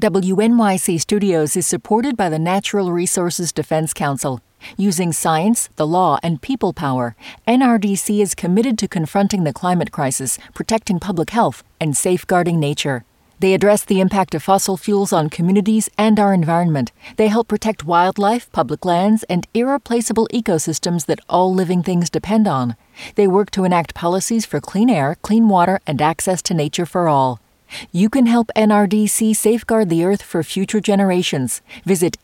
WNYC Studios is supported by the Natural Resources Defense Council. Using science, the law, and people power, NRDC is committed to confronting the climate crisis, protecting public health, and safeguarding nature. They address the impact of fossil fuels on communities and our environment. They help protect wildlife, public lands, and irreplaceable ecosystems that all living things depend on. They work to enact policies for clean air, clean water, and access to nature for all. You can help NRDC safeguard the Earth for future generations. Visit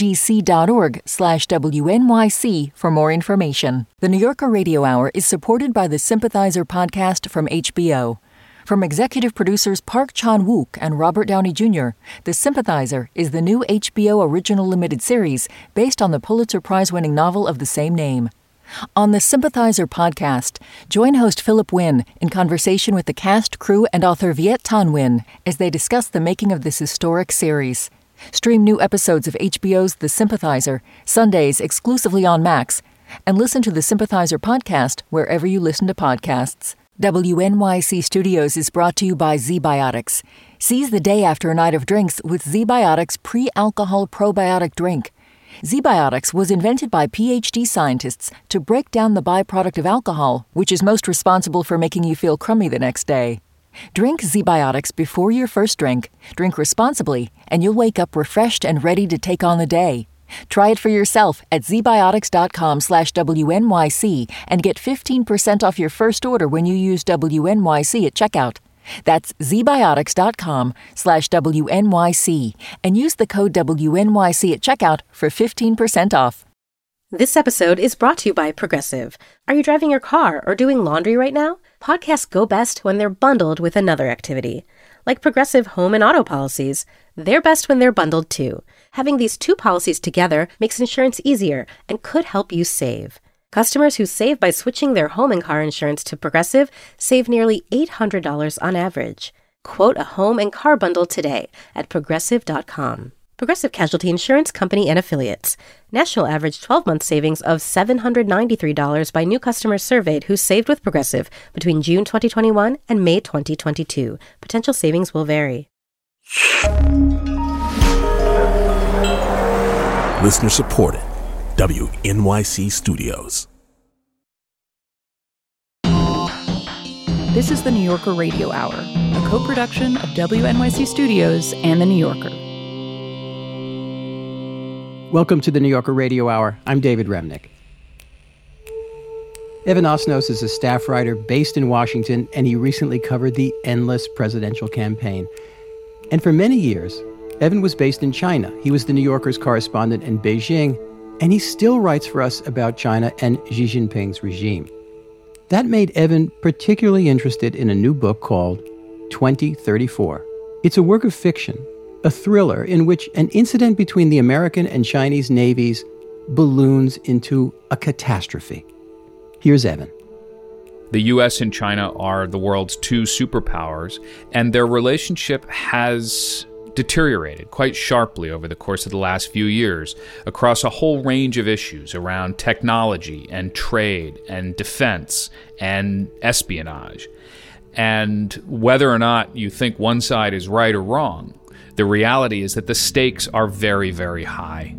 nrdc.org/WNYC for more information. The New Yorker Radio Hour is supported by the Sympathizer podcast from HBO. From executive producers Park Chan-wook and Robert Downey Jr., The Sympathizer is the new HBO original limited series based on the Pulitzer Prize-winning novel of the same name. On the Sympathizer podcast, join host Philip Wynn in conversation with the cast, crew, and author Viet Thanh Nguyen as they discuss the making of this historic series. Stream new episodes of HBO's The Sympathizer, Sundays exclusively on Max, and listen to the Sympathizer podcast wherever you listen to podcasts. WNYC Studios is brought to you by ZBiotics. Seize the day after a night of drinks with ZBiotics pre-alcohol probiotic drink. ZBiotics was invented by PhD scientists to break down the byproduct of alcohol, which is most responsible for making you feel crummy the next day. Drink ZBiotics before your first drink, drink responsibly, and you'll wake up refreshed and ready to take on the day. Try it for yourself at zbiotics.com/WNYC and get 15% off your first order when you use WNYC at checkout. That's zbiotics.com/WNYC and use the code WNYC at checkout for 15% off. This episode is brought to you by Progressive. Are you driving your car or doing laundry right now? Podcasts go best when they're bundled with another activity. Like Progressive home and auto policies, they're best when they're bundled too. Having these two policies together makes insurance easier and could help you save. Customers who save by switching their home and car insurance to Progressive save nearly $800 on average. Quote a home and car bundle today at Progressive.com. Progressive Casualty Insurance Company and Affiliates. National average 12-month savings of $793 by new customers surveyed who saved with Progressive between June 2021 and May 2022. Potential savings will vary. Listener supported. WNYC Studios. This is the New Yorker Radio Hour, a co-production of WNYC Studios and The New Yorker. Welcome to the New Yorker Radio Hour. I'm David Remnick. Evan Osnos is a staff writer based in Washington, and he recently covered the endless presidential campaign. And for many years, Evan was based in China. He was the New Yorker's correspondent in Beijing, and he still writes for us about China and Xi Jinping's regime. That made Evan particularly interested in a new book called 2034. It's a work of fiction, a thriller in which an incident between the American and Chinese navies balloons into a catastrophe. Here's Evan. The U.S. and China are the world's two superpowers, and their relationship has deteriorated quite sharply over the course of the last few years across a whole range of issues around technology and trade and defense and espionage. And whether or not you think one side is right or wrong, the reality is that the stakes are very, very high.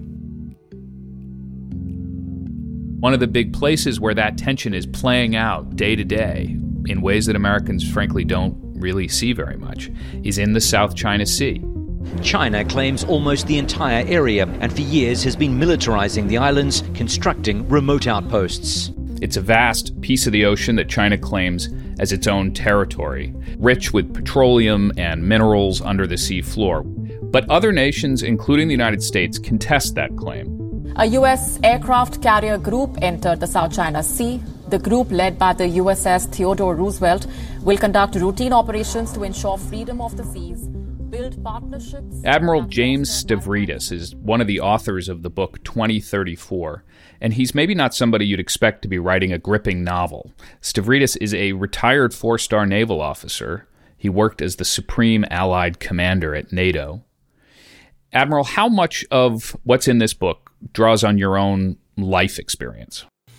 One of the big places where that tension is playing out day to day in ways that Americans frankly don't really see very much is in the South China Sea. China claims almost the entire area and for years has been militarizing the islands, constructing remote outposts. It's a vast piece of the ocean that China claims as its own territory, rich with petroleum and minerals under the sea floor. But other nations, including the United States, contest that claim. A U.S. aircraft carrier group entered the South China Sea. The group, led by the USS Theodore Roosevelt, will conduct routine operations to ensure freedom of the seas, build partnerships... Admiral James Stavridis is one of the authors of the book 2034, and he's maybe not somebody you'd expect to be writing a gripping novel. Stavridis is a retired four-star naval officer. He worked as the Supreme Allied Commander at NATO. Admiral, how much of what's in this book draws on your own life experience?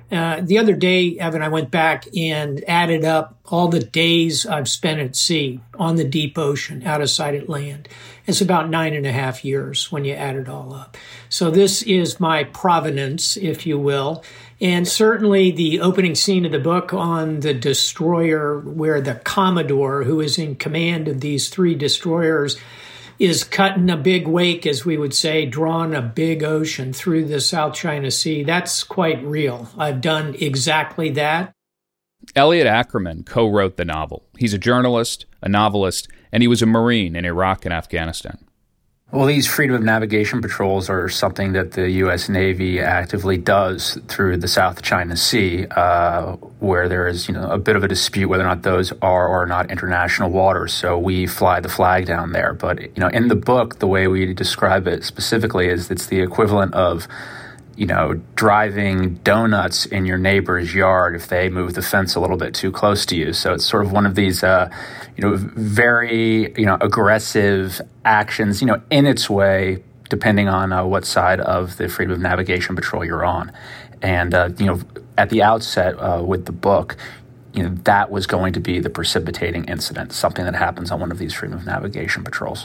The other day, Evan, I went back and added up all the days I've spent at sea on the deep ocean, out of sight at land. It's about 9.5 years when you add it all up. So this is my provenance, if you will. And certainly the opening scene of the book on the destroyer, where the Commodore, who is in command of these 3 destroyers, is cutting a big wake, as we would say, drawing a big ocean through the South China Sea. That's quite real. I've done exactly that. Elliot Ackerman co-wrote the novel. He's a journalist, a novelist, and he was a Marine in Iraq and Afghanistan. Well, these freedom of navigation patrols are something that the U.S. Navy actively does through the South China Sea, where there is, a bit of a dispute whether or not those are or not international waters. So we fly the flag down there. But, in the book, the way we describe it specifically is it's the equivalent of, driving donuts in your neighbor's yard if they move the fence a little bit too close to you. So it's sort of one of these, very, aggressive actions, in its way, depending on what side of the Freedom of Navigation Patrol you're on. And, at the outset with the book, that was going to be the precipitating incident, something that happens on one of these Freedom of Navigation patrols.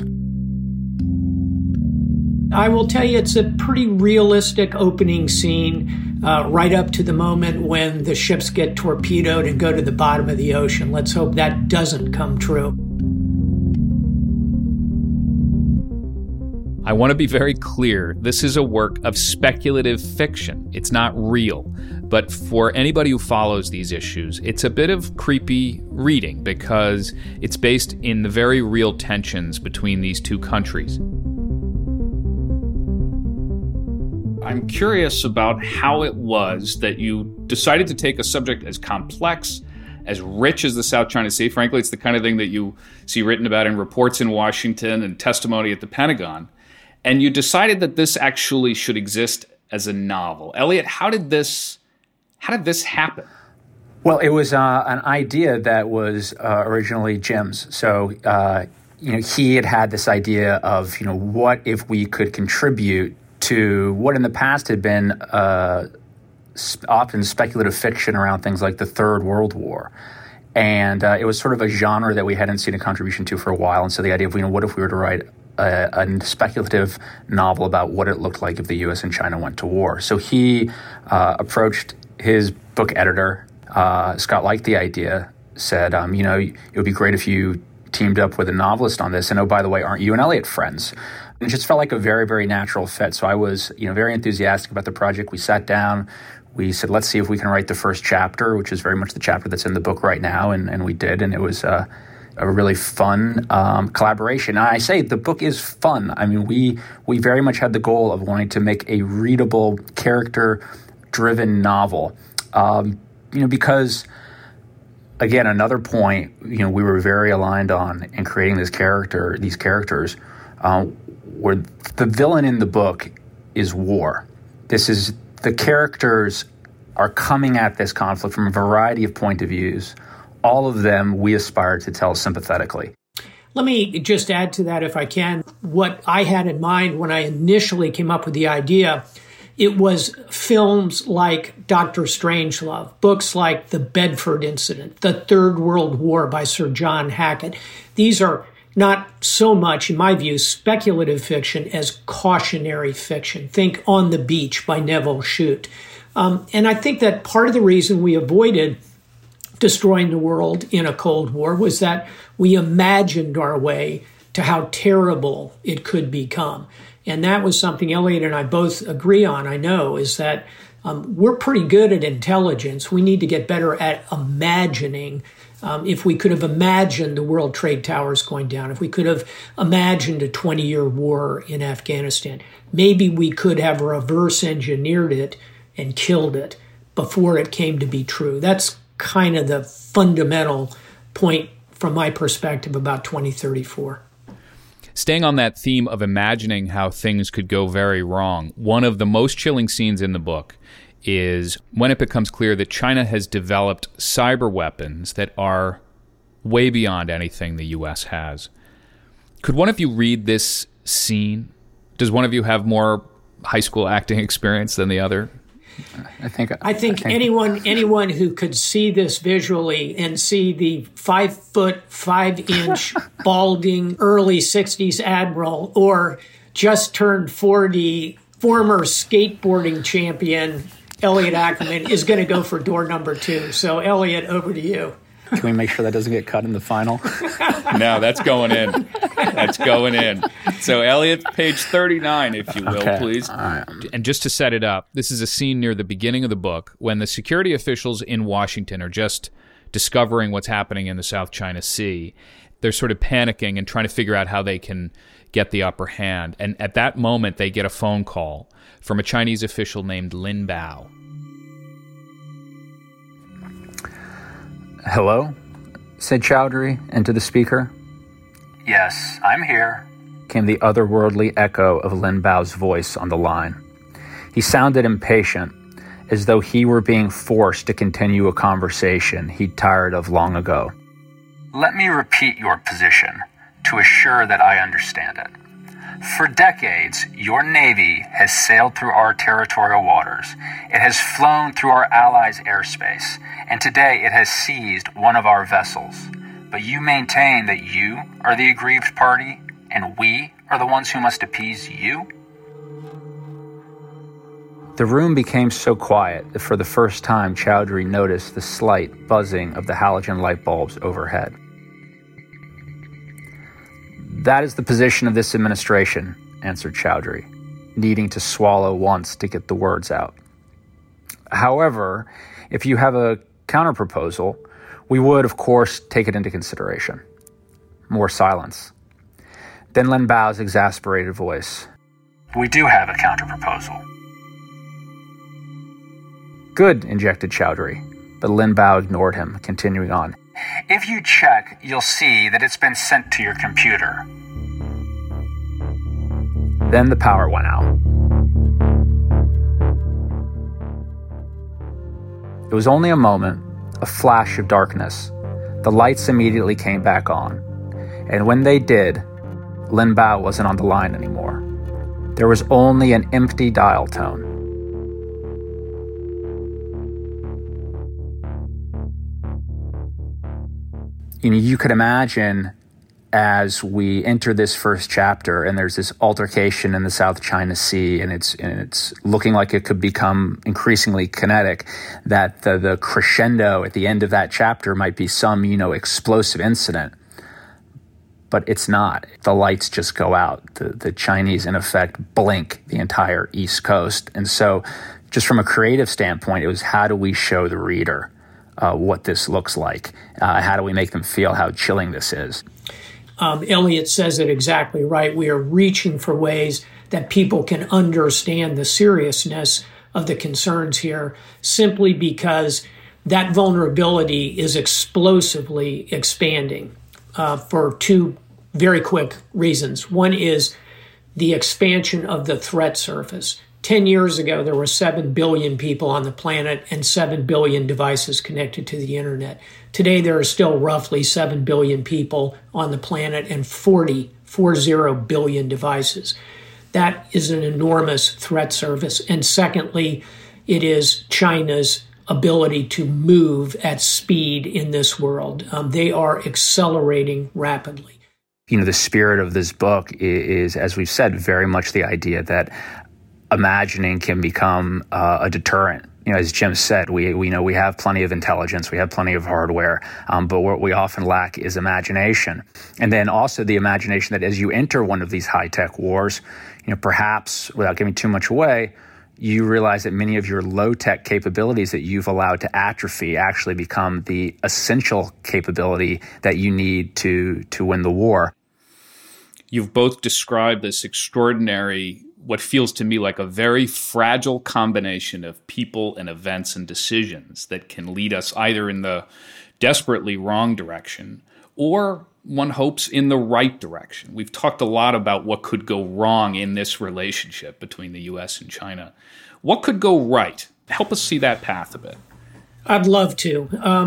I will tell you, it's a pretty realistic opening scene, right up to the moment when the ships get torpedoed and go to the bottom of the ocean. Let's hope that doesn't come true. I want to be very clear. This is a work of speculative fiction. It's not real. But for anybody who follows these issues, it's a bit of creepy reading because it's based in the very real tensions between these 2 countries. I'm curious about how it was that you decided to take a subject as complex, as rich as the South China Sea. Frankly, it's the kind of thing that you see written about in reports in Washington and testimony at the Pentagon. And you decided that this actually should exist as a novel. Elliot, how did this happen? Well, it was an idea that was originally Jim's. So, he had this idea of, what if we could contribute to what in the past had been often speculative fiction around things like the Third World War. And it was sort of a genre that we hadn't seen a contribution to for a while. And so the idea of, what if we were to write a speculative novel about what it looked like if the U.S. and China went to war. So he approached his book editor. Scott liked the idea, said, it would be great if you teamed up with a novelist on this. And, oh, by the way, aren't you and Elliot friends? And it just felt like a very, very natural fit. So I was, very enthusiastic about the project. We sat down. We said, let's see if we can write the first chapter, which is very much the chapter that's in the book right now. And we did. And it was a really fun collaboration. And I say the book is fun. I mean, we very much had the goal of wanting to make a readable, character-driven novel. Because, again, another point, we were very aligned on in creating these characters, where the villain in the book is war. The characters are coming at this conflict from a variety of point of views. All of them we aspire to tell sympathetically. Let me just add to that, if I can. What I had in mind when I initially came up with the idea, it was films like Dr. Strangelove, books like The Bedford Incident, The Third World War by Sir John Hackett. These are not so much, in my view, speculative fiction as cautionary fiction. Think On the Beach by Neville Shute. And I think that part of the reason we avoided destroying the world in a Cold War was that we imagined our way to how terrible it could become. And that was something Elliot and I both agree on, I know, is that we're pretty good at intelligence. We need to get better at imagining. If we could have imagined the World Trade Towers going down, if we could have imagined a 20-year war in Afghanistan, maybe we could have reverse engineered it and killed it before it came to be true. That's kind of the fundamental point from my perspective about 2034. Staying on that theme of imagining how things could go very wrong, one of the most chilling scenes in the book is when it becomes clear that China has developed cyber weapons that are way beyond anything the U.S. has. Could one of you read this scene? Does one of you have more high school acting experience than the other? I think anyone who could see this visually and see the 5', 5" balding early 60s admiral, or just turned 40 former skateboarding champion Elliot Ackerman is going to go for door number 2. So Elliot, over to you. Can we make sure that doesn't get cut in the final? No, that's going in. That's going in. So, Elliot, page 39, if you will, please. And just to set it up, this is a scene near the beginning of the book when the security officials in Washington are just discovering what's happening in the South China Sea. They're sort of panicking and trying to figure out how they can get the upper hand. And at that moment, they get a phone call from a Chinese official named Lin Bao. "Hello?" said Chowdhury into the speaker. "Yes, I'm here," came the otherworldly echo of Lin Bao's voice on the line. He sounded impatient, as though he were being forced to continue a conversation he'd tired of long ago. "Let me repeat your position to assure that I understand it. For decades, your Navy has sailed through our territorial waters. It has flown through our allies' airspace, and today it has seized one of our vessels. But you maintain that you are the aggrieved party, and we are the ones who must appease you?" The room became so quiet that for the first time Chowdhury noticed the slight buzzing of the halogen light bulbs overhead. "That is the position of this administration," answered Chowdhury, needing to swallow once to get the words out. "However, if you have a counterproposal, we would, of course, take it into consideration." More silence. Then Lin Bao's exasperated voice. "We do have a counterproposal." "Good," injected Chowdhury, but Lin Bao ignored him, continuing on. "If you check, you'll see that it's been sent to your computer." Then the power went out. It was only a moment, a flash of darkness. The lights immediately came back on. And when they did, Lin Bao wasn't on the line anymore. There was only an empty dial tone. You could imagine as we enter this first chapter and there's this altercation in the South China Sea and it's looking like it could become increasingly kinetic, that the crescendo at the end of that chapter might be some, explosive incident. But it's not. The lights just go out. The Chinese, in effect, blink the entire East Coast. And so just from a creative standpoint, it was how do we show the reader what this looks like? How do we make them feel how chilling this is? Elliot says it exactly right. We are reaching for ways that people can understand the seriousness of the concerns here, simply because that vulnerability is explosively expanding for two very quick reasons. One is the expansion of the threat surface. 10 years ago, there were 7 billion people on the planet and 7 billion devices connected to the internet. Today, there are still roughly 7 billion people on the planet and 40 billion devices. That is an enormous threat surface. And secondly, it is China's ability to move at speed in this world. They are accelerating rapidly. The spirit of this book is, as we've said, very much the idea that imagining can become a deterrent. As Jim said, we know we have plenty of intelligence, we have plenty of hardware, but what we often lack is imagination. And then also the imagination that as you enter one of these high-tech wars, perhaps without giving too much away, you realize that many of your low-tech capabilities that you've allowed to atrophy actually become the essential capability that you need to win the war. You've both described this extraordinary, what feels to me like a very fragile combination of people and events and decisions that can lead us either in the desperately wrong direction or, one hopes, in the right direction. We've talked a lot about what could go wrong in this relationship between the U.S. and China. What could go right? Help us see that path a bit. I'd love to.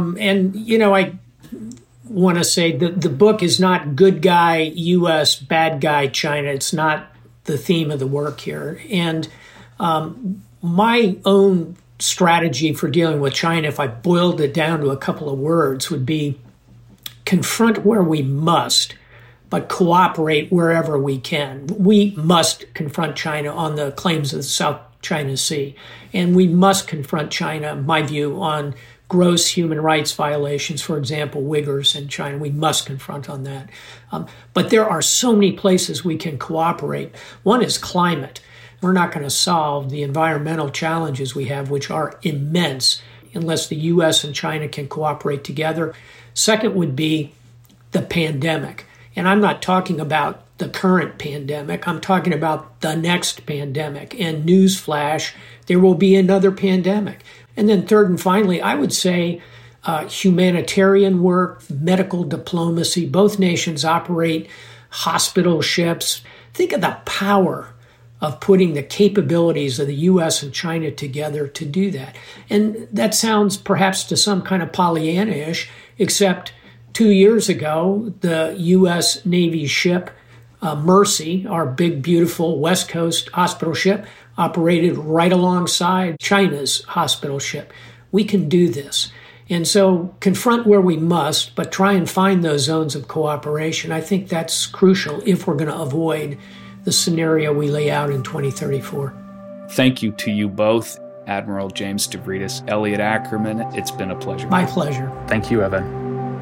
I want to say that the book is not good guy U.S., bad guy China. It's not the theme of the work here. And My own strategy for dealing with China, if I boiled it down to a couple of words, would be confront where we must, but cooperate wherever we can. We must confront China on the claims of the South China Sea, and we must confront China, in my view, on gross human rights violations, for example, Uyghurs in China. We must confront on that. But there are so many places we can cooperate. One is climate. We're not going to solve the environmental challenges we have, which are immense, unless the U.S. and China can cooperate together. Second would be the pandemic. And I'm not talking about the current pandemic. I'm talking about the next pandemic. And newsflash, there will be another pandemic. And then third and finally, I would say humanitarian work, medical diplomacy. Both nations operate hospital ships. Think of the power of putting the capabilities of the U.S. and China together to do that. And that sounds perhaps to some kind of Pollyanna-ish, except 2 years ago, the U.S. Navy ship Mercy, our big, beautiful West Coast hospital ship, operated right alongside China's hospital ship. We can do this. And so confront where we must, but try and find those zones of cooperation. I think that's crucial if we're going to avoid the scenario we lay out in 2034. Thank you to you both, Admiral James Stavridis, Elliot Ackerman. It's been a pleasure. My pleasure. Thank you, Evan.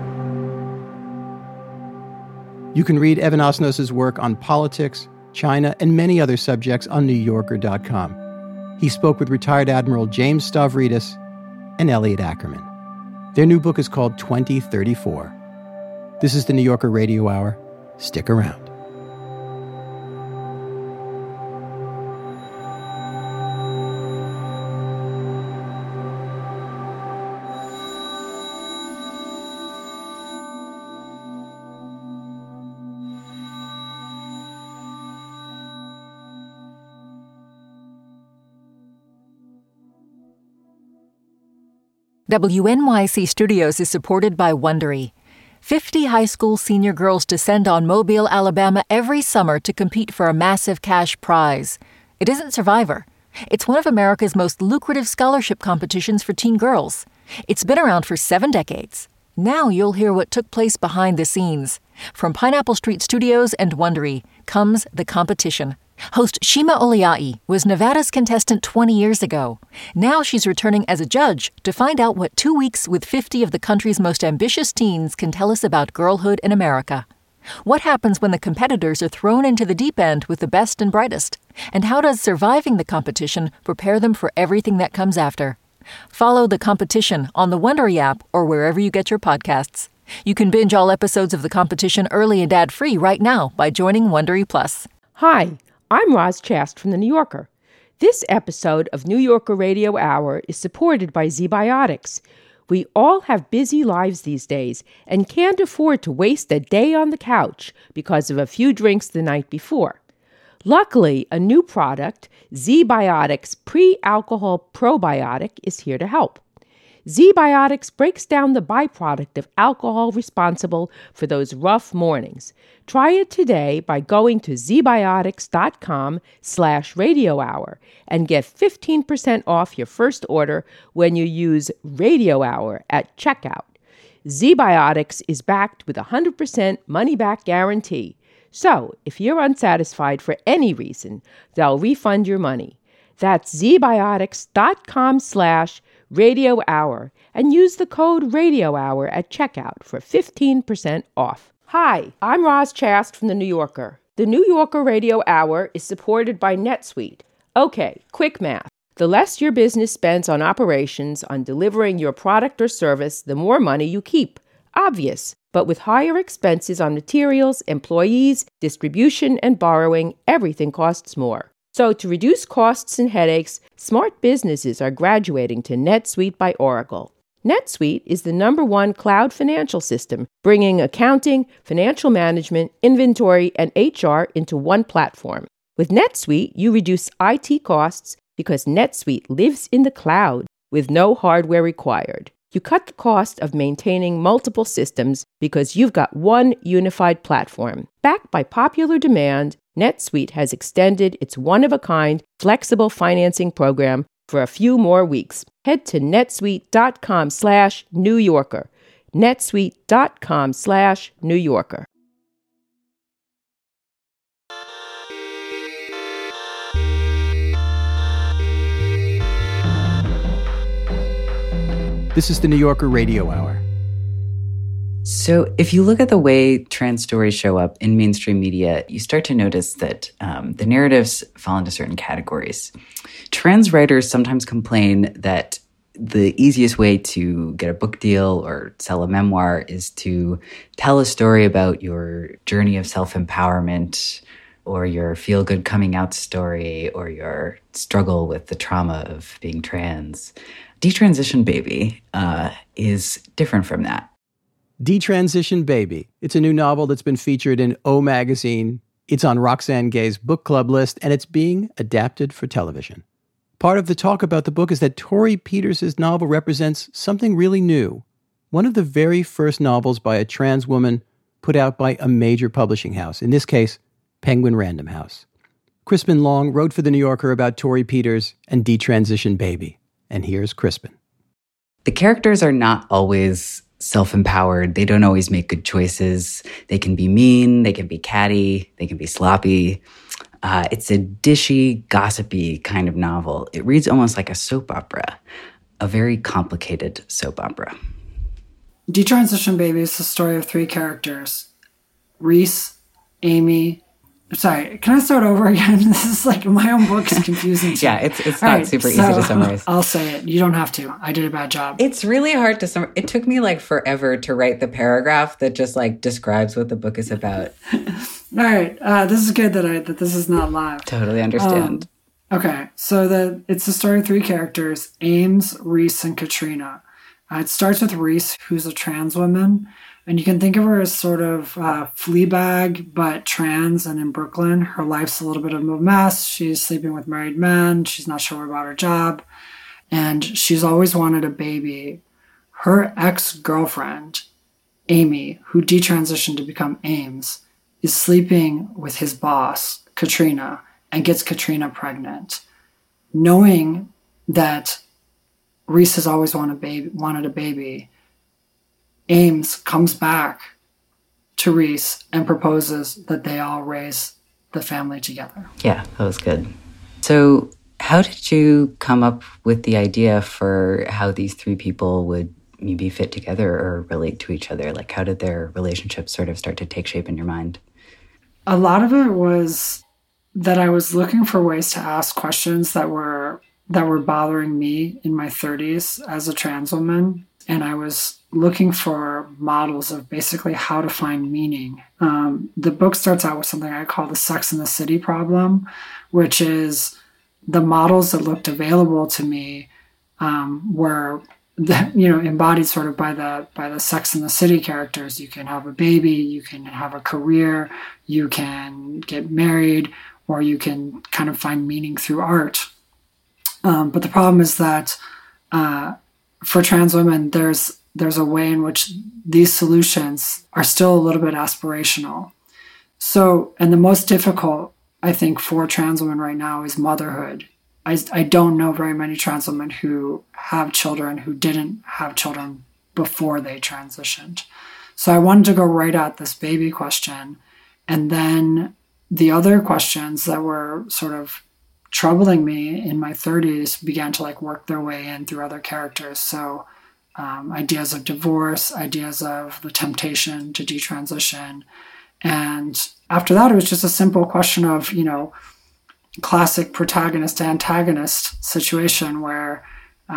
You can read Evan Osnos' work on politics, China, and many other subjects on NewYorker.com. He spoke with retired Admiral James Stavridis and Elliot Ackerman. Their new book is called 2034. This is the New Yorker Radio Hour. Stick around. WNYC Studios is supported by Wondery. 50 high school senior girls descend on Mobile, Alabama every summer to compete for a massive cash prize. It isn't Survivor. It's one of America's most lucrative scholarship competitions for teen girls. It's been around for 7 decades. Now you'll hear what took place behind the scenes. From Pineapple Street Studios and Wondery comes The Competition. Host Shima Oliai was Nevada's contestant 20 years ago. Now she's returning as a judge to find out what 2 weeks with 50 of the country's most ambitious teens can tell us about girlhood in America. What happens when the competitors are thrown into the deep end with the best and brightest? And how does surviving the competition prepare them for everything that comes after? Follow The Competition on the Wondery app or wherever you get your podcasts. You can binge all episodes of The Competition early and ad-free right now by joining Wondery Plus. Hi, I'm Roz Chast from The New Yorker. This episode of New Yorker Radio Hour is supported by ZBiotics. We all have busy lives these days and can't afford to waste a day on the couch because of a few drinks the night before. Luckily, a new product, ZBiotics Pre-Alcohol Probiotic, is here to help. ZBiotics breaks down the byproduct of alcohol responsible for those rough mornings. Try it today by going to zbiotics.com/radio hour and get 15% off your first order when you use Radio Hour at checkout. ZBiotics is backed with a 100% money-back guarantee. So, if you're unsatisfied for any reason, they'll refund your money. That's zbiotics.com/Radio Hour and use the code Radio Hour at checkout for 15% off. Hi, I'm Roz Chast from The New Yorker. The New Yorker Radio Hour is supported by NetSuite. Okay, quick math. The less your business spends on operations, on delivering your product or service, the more money you keep. Obvious. But with higher expenses on materials, employees, distribution, and borrowing, everything costs more. So to reduce costs and headaches, smart businesses are graduating to NetSuite by Oracle. NetSuite is the #1 cloud financial system, bringing accounting, financial management, inventory, and HR into one platform. With NetSuite, you reduce IT costs because NetSuite lives in the cloud with no hardware required. You cut the cost of maintaining multiple systems because you've got one unified platform. Backed by popular demand, NetSuite has extended its one-of-a-kind, flexible financing program for a few more weeks. Head to netsuite.com/New Yorker. netsuite.com/New Yorker. This is the New Yorker Radio Hour. So if you look at the way trans stories show up in mainstream media, you start to notice that the narratives fall into certain categories. Trans writers sometimes complain that the easiest way to get a book deal or sell a memoir is to tell a story about your journey of self-empowerment or your feel-good coming out story or your struggle with the trauma of being trans. Detransition Baby is different from that. Detransition Baby. It's a new novel that's been featured in O Magazine. It's on Roxane Gay's book club list, and it's being adapted for television. Part of the talk about the book is that Torrey Peters' novel represents something really new. One of the very first novels by a trans woman put out by a major publishing house, in this case, Penguin Random House. Crispin Long wrote for The New Yorker about Torrey Peters and Detransition Baby. And here's Crispin. The characters are not always self-empowered. They don't always make good choices. They can be mean, they can be catty, they can be sloppy. It's a dishy, gossipy kind of novel. It reads almost like a soap opera, a very complicated soap opera. Detransition Baby is the story of three characters. Reese, Amy... Sorry, can I start over again? This is like my own book is confusing. Yeah, it's not super easy to summarize. I'll say it. You don't have to. I did a bad job. It's really hard to summarize. It took me like forever to write the paragraph that just like describes what the book is about. All right, this is good that this is not live. Totally understand. Okay, so it's the story of three characters: Ames, Reese, and Katrina. It starts with Reese, who's a trans woman. And you can think of her as sort of Fleabag, but trans and in Brooklyn. Her life's a little bit of a mess. She's sleeping with married men. She's not sure about her job. And she's always wanted a baby. Her ex-girlfriend, Amy, who detransitioned to become Ames, is sleeping with his boss, Katrina, and gets Katrina pregnant. Knowing that Reese has always wanted a baby, Ames comes back to Reese and proposes that they all raise the family together. Yeah, that was good. So how did you come up with the idea for how these three people would maybe fit together or relate to each other? Like, how did their relationship sort of start to take shape in your mind? A lot of it was that I was looking for ways to ask questions that were bothering me in my 30s as a trans woman. And I was looking for models of basically how to find meaning. The book starts out with something I call the Sex and the City problem, which is the models that looked available to me were embodied sort of by the Sex and the City characters. You can have a baby, you can have a career, you can get married, or you can kind of find meaning through art. But the problem is that for trans women, there's a way in which these solutions are still a little bit aspirational. So, and the most difficult, I think, for trans women right now is motherhood. I don't know very many trans women who have children who didn't have children before they transitioned. So I wanted to go right at this baby question. And then the other questions that were sort of troubling me in my 30s began to like work their way in through other characters. So ideas of divorce, ideas of the temptation to detransition. And after that, it was just a simple question of, classic protagonist antagonist situation where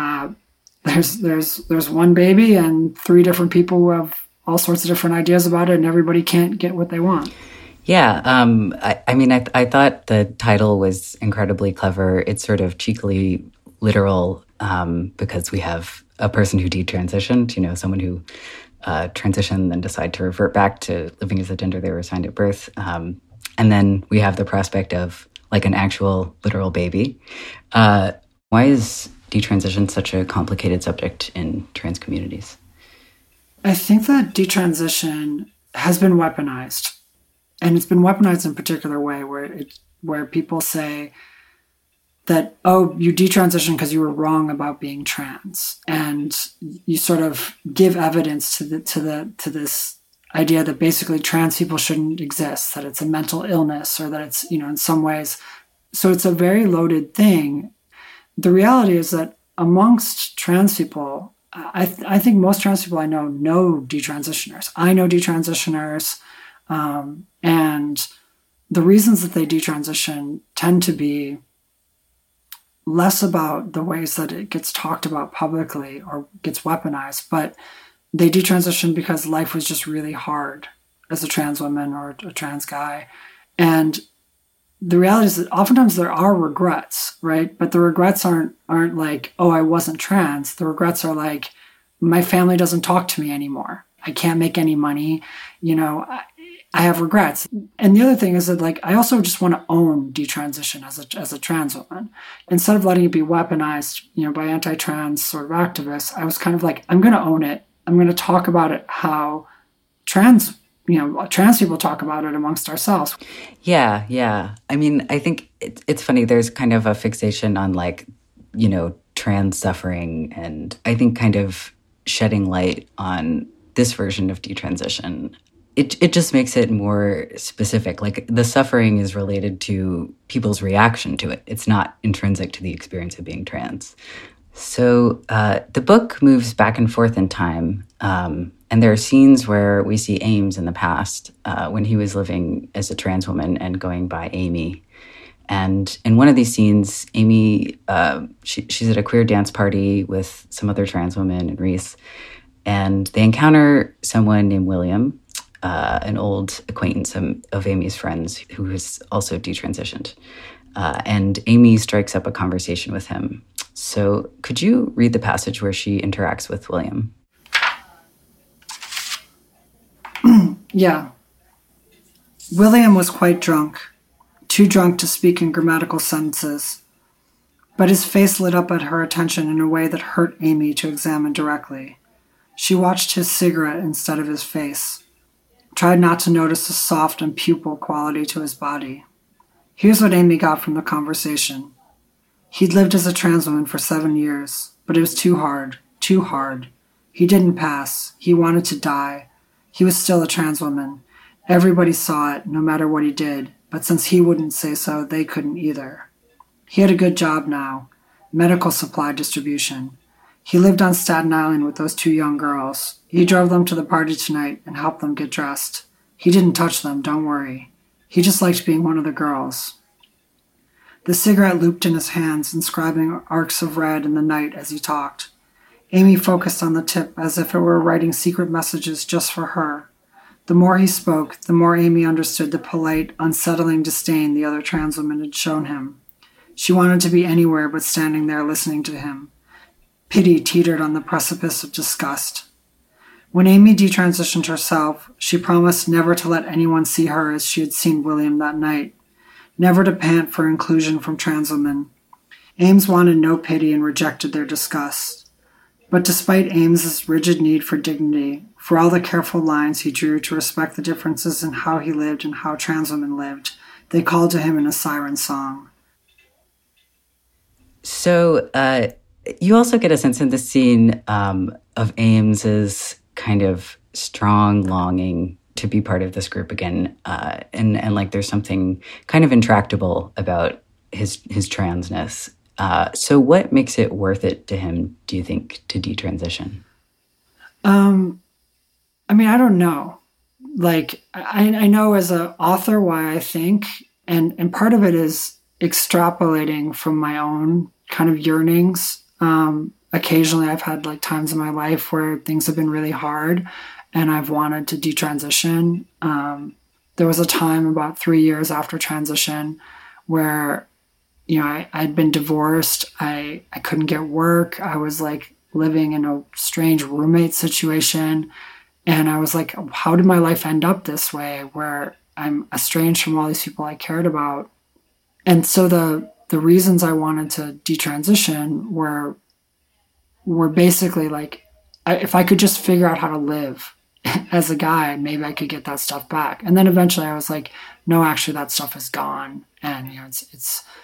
there's one baby and three different people who have all sorts of different ideas about it, and everybody can't get what they want. Yeah, I thought the title was incredibly clever. It's sort of cheekily literal because we have a person who detransitioned, someone who transitioned and decided to revert back to living as the gender they were assigned at birth. And then we have the prospect of like an actual literal baby. Why is detransition such a complicated subject in trans communities? I think that detransition has been weaponized. And it's been weaponized in a particular way where people say that, oh, you detransition because you were wrong about being trans. And you sort of give evidence to this idea that basically trans people shouldn't exist, that it's a mental illness, or that it's, in some ways. So it's a very loaded thing. The reality is that amongst trans people, I think most trans people I know detransitioners. I know detransitioners, and the reasons that they detransition tend to be less about the ways that it gets talked about publicly or gets weaponized, but they detransition because life was just really hard as a trans woman or a trans guy. And the reality is that oftentimes there are regrets, right? But the regrets aren't like, oh, I wasn't trans. The regrets are like, my family doesn't talk to me anymore. I can't make any money. I have regrets. And the other thing is that, like, I also just want to own detransition as a trans woman. Instead of letting it be weaponized, by anti-trans sort of activists, I was kind of like, I'm going to own it. I'm going to talk about it how trans people talk about it amongst ourselves. Yeah. I mean, I think it's funny. There's kind of a fixation on trans suffering, and I think kind of shedding light on this version of detransition. It just makes it more specific. Like, the suffering is related to people's reaction to it. It's not intrinsic to the experience of being trans. So the book moves back and forth in time. And there are scenes where we see Ames in the past, when he was living as a trans woman and going by Amy. And in one of these scenes, Amy, she's at a queer dance party with some other trans women and Reese. And they encounter someone named William, an old acquaintance of Amy's friends who has also detransitioned. And Amy strikes up a conversation with him. So could you read the passage where she interacts with William? Yeah. William was quite drunk, too drunk to speak in grammatical sentences, but his face lit up at her attention in a way that hurt Amy to examine directly. She watched his cigarette instead of his face, tried not to notice the soft and pupil quality to his body. Here's what Amy got from the conversation. He'd lived as a trans woman for 7 years, but it was too hard. He didn't pass. He wanted to die. He was still a trans woman. Everybody saw it, no matter what he did, but since he wouldn't say so, they couldn't either. He had a good job now, medical supply distribution. He lived on Staten Island with those 2 young girls. He drove them to the party tonight and helped them get dressed. He didn't touch them, don't worry. He just liked being one of the girls. The cigarette looped in his hands, inscribing arcs of red in the night as he talked. Amy focused on the tip as if it were writing secret messages just for her. The more he spoke, the more Amy understood the polite, unsettling disdain the other trans woman had shown him. She wanted to be anywhere but standing there listening to him. Pity teetered on the precipice of disgust. When Amy detransitioned herself, she promised never to let anyone see her as she had seen William that night, never to pant for inclusion from trans women. Ames wanted no pity and rejected their disgust. But despite Ames's rigid need for dignity, for all the careful lines he drew to respect the differences in how he lived and how trans women lived, they called to him in a siren song. So you also get a sense in the scene of Ames's kind of strong longing to be part of this group again, and like there's something kind of intractable about his transness. So what makes it worth it to him, do you think, to detransition? I mean, I don't know. Like, I know as an author why I think, and part of it is extrapolating from my own kind of yearnings. Occasionally I've had like times in my life where things have been really hard and I've wanted to detransition. There was a time about 3 years after transition where, I'd been divorced. I couldn't get work. I was like living in a strange roommate situation. And I was like, how did my life end up this way where I'm estranged from all these people I cared about? And so the reasons I wanted to detransition were basically like, if I could just figure out how to live as a guy, maybe I could get that stuff back. And then eventually I was like, no, actually that stuff is gone. And, it's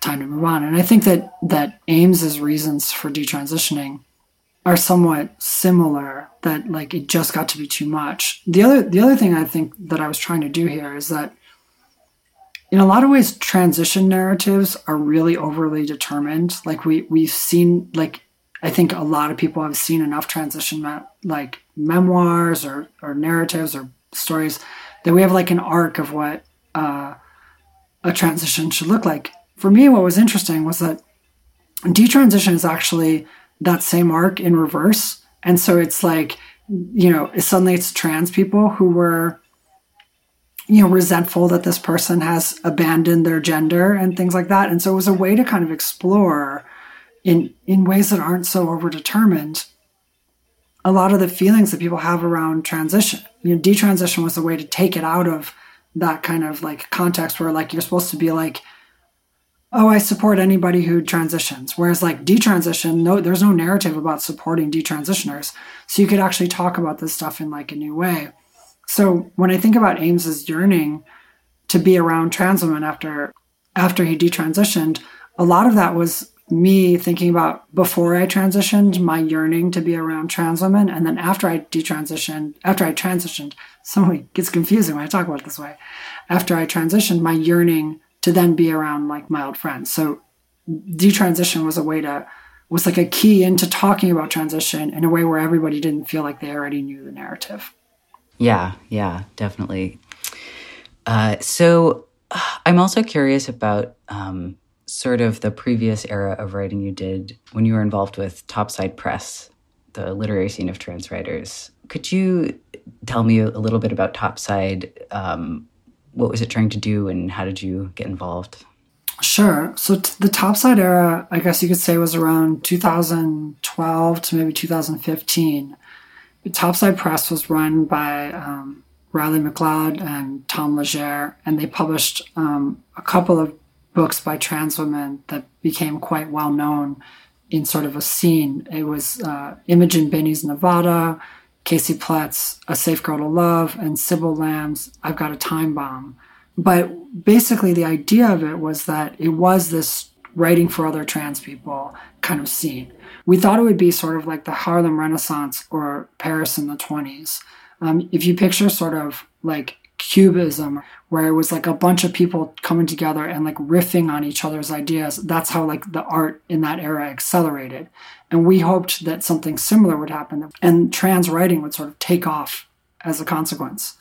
time to move on. And I think that Ames's reasons for detransitioning are somewhat similar, that like it just got to be too much. The other thing I think that I was trying to do here is that in a lot of ways, transition narratives are really overly determined. Like we've seen, like, I think a lot of people have seen enough transition like memoirs or narratives or stories that we have like an arc of what a transition should look like. For me, what was interesting was that detransition is actually that same arc in reverse. And so it's like, suddenly it's trans people who were, resentful that this person has abandoned their gender and things like that. And so it was a way to kind of explore in ways that aren't so overdetermined a lot of the feelings that people have around transition. Detransition was a way to take it out of that kind of like context where like you're supposed to be like, oh, I support anybody who transitions. Whereas like detransition, there's no narrative about supporting detransitioners. So you could actually talk about this stuff in like a new way. So when I think about Ames's yearning to be around trans women after he detransitioned, a lot of that was me thinking about before I transitioned, my yearning to be around trans women. And then after I transitioned, so it gets confusing when I talk about it this way. After I transitioned, my yearning to then be around like my old friends. So detransition was like a key into talking about transition in a way where everybody didn't feel like they already knew the narrative. Yeah, definitely. So I'm also curious about sort of the previous era of writing you did when you were involved with Topside Press, the literary scene of trans writers. Could you tell me a little bit about Topside? What was it trying to do and how did you get involved? Sure. So the Topside era, I guess you could say, was around 2012 to maybe 2015. Topside Press was run by Riley McLeod and Tom Legere, and they published a couple of books by trans women that became quite well known in sort of a scene. It was Imogen Binney's Nevada, Casey Plett's A Safe Girl to Love, and Sybil Lamb's I've Got a Time Bomb. But basically the idea of it was that it was this writing for other trans people kind of scene. We thought it would be sort of like the Harlem Renaissance or Paris in the 20s. If you picture sort of like Cubism, where it was like a bunch of people coming together and like riffing on each other's ideas, that's how like the art in that era accelerated. And we hoped that something similar would happen and trans writing would sort of take off as a consequence.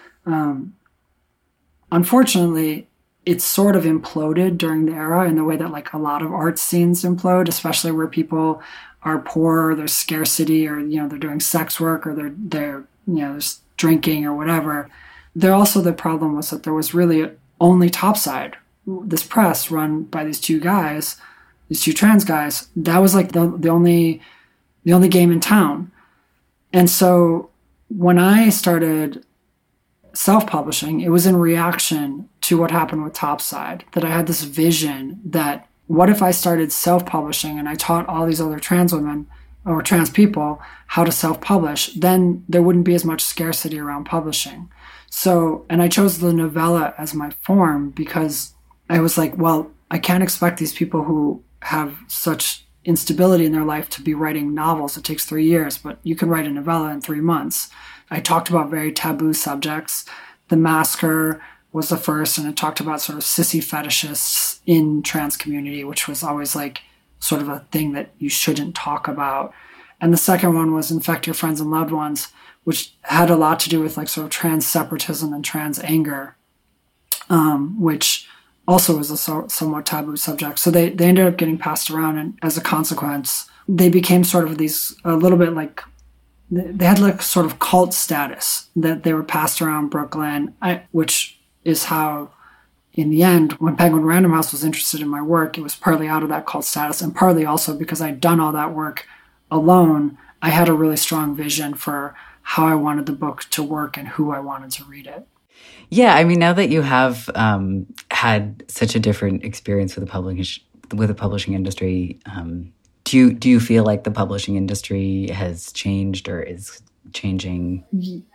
Unfortunately, it sort of imploded during the era in the way that like a lot of art scenes implode, especially where people are poor, or there's scarcity, or they're doing sex work, or they're there's drinking or whatever. There also the problem was that there was really only Topside, this press run by these two guys, these two trans guys. That was like the only game in town. And so when I started self-publishing, it was in reaction to what happened with Topside, that I had this vision that what if I started self-publishing and I taught all these other trans women or trans people how to self-publish, then there wouldn't be as much scarcity around publishing. So, and I chose the novella as my form because I was like, well, I can't expect these people who have such instability in their life to be writing novels. It takes 3 years, but you can write a novella in 3 months. I talked about very taboo subjects. The Masker was the first, and it talked about sort of sissy fetishists in trans community, which was always like sort of a thing that you shouldn't talk about. And the second one was Infect Your Friends and Loved Ones, which had a lot to do with like sort of trans separatism and trans anger, which also was a somewhat taboo subject. So they ended up getting passed around, and as a consequence, they became sort of these a little bit like, they had like sort of cult status that they were passed around Brooklyn, which is how, in the end, when Penguin Random House was interested in my work, it was partly out of that cult status and partly also because I'd done all that work alone. I had a really strong vision for how I wanted the book to work and who I wanted to read it. Yeah, I mean, now that you have had such a different experience with the publishing industry, do you feel like the publishing industry has changed or is changing?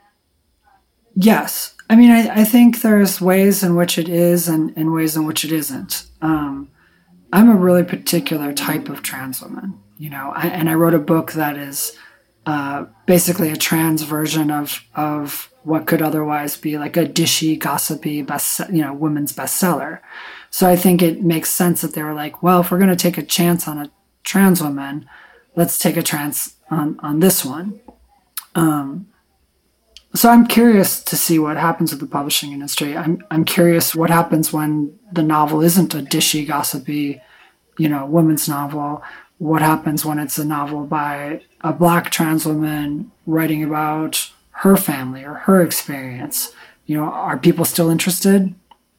Yes. I mean, I think there's ways in which it is and ways in which it isn't. I'm a really particular type of trans woman, you know, and I wrote a book that is basically a trans version of what could otherwise be like a dishy, gossipy, women's bestseller. So I think it makes sense that they were like, well, if we're going to take a chance on a trans woman, let's take a chance on this one. So I'm curious to see what happens with the publishing industry. I'm curious what happens when the novel isn't a dishy, gossipy, women's novel. What happens when it's a novel by a Black trans woman writing about her family or her experience? Are people still interested?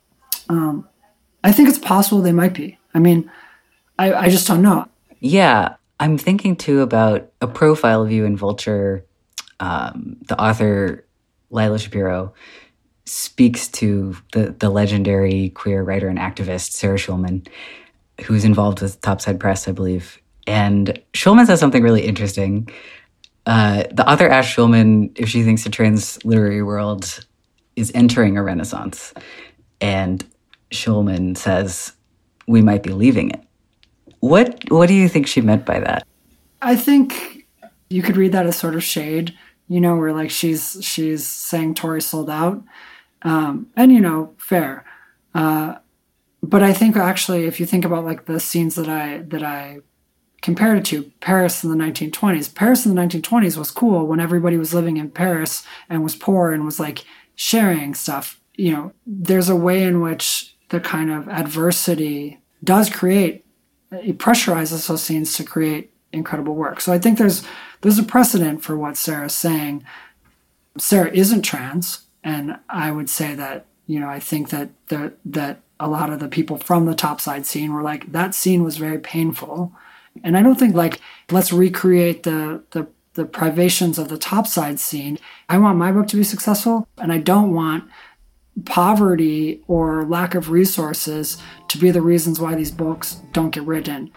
I think it's possible they might be. I mean, I just don't know. Yeah, I'm thinking too about a profile of you in Vulture. The author, Lila Shapiro, speaks to the legendary queer writer and activist, Sarah Schulman, who's involved with Topside Press, I believe. And Schulman says something really interesting. The author asked Schulman if she thinks the trans literary world is entering a renaissance. And Schulman says, we might be leaving it. What do you think she meant by that? I think you could read that as sort of shade, where like she's saying Tori sold out. And, fair. But I think actually, if you think about like the scenes that I compared it to, Paris in the 1920s. Paris in the 1920s was cool when everybody was living in Paris and was poor and was like sharing stuff. There's a way in which the kind of adversity does create, it pressurizes those scenes to create incredible work. So I think there's a precedent for what Sarah's saying. Sarah isn't trans, and I would say that, I think that that a lot of the people from the Topside scene were like, that scene was very painful. And I don't think like, let's recreate the privations of the Topside scene. I want my book to be successful, and I don't want poverty or lack of resources to be the reasons why these books don't get written.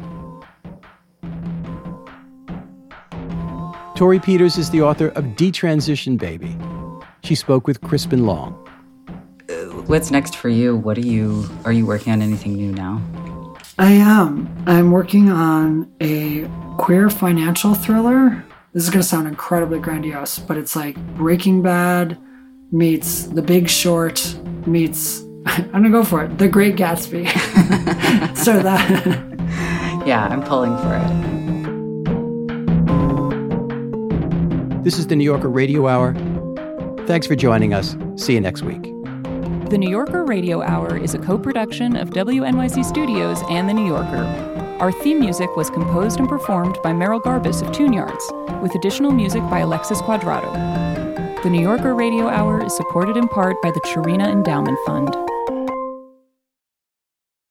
Torrey Peters is the author of Detransition Baby. She spoke with Crispin Long. What's next for you? Are you working on anything new now? I am. I'm working on a queer financial thriller. This is going to sound incredibly grandiose, but it's like Breaking Bad meets The Big Short meets, I'm going to go for it, The Great Gatsby. So that... Yeah, I'm pulling for it. This is the New Yorker Radio Hour. Thanks for joining us. See you next week. The New Yorker Radio Hour is a co-production of WNYC Studios and The New Yorker. Our theme music was composed and performed by Merrill Garbus of Tune Yards, with additional music by Alexis Quadrado. The New Yorker Radio Hour is supported in part by the Chirina Endowment Fund.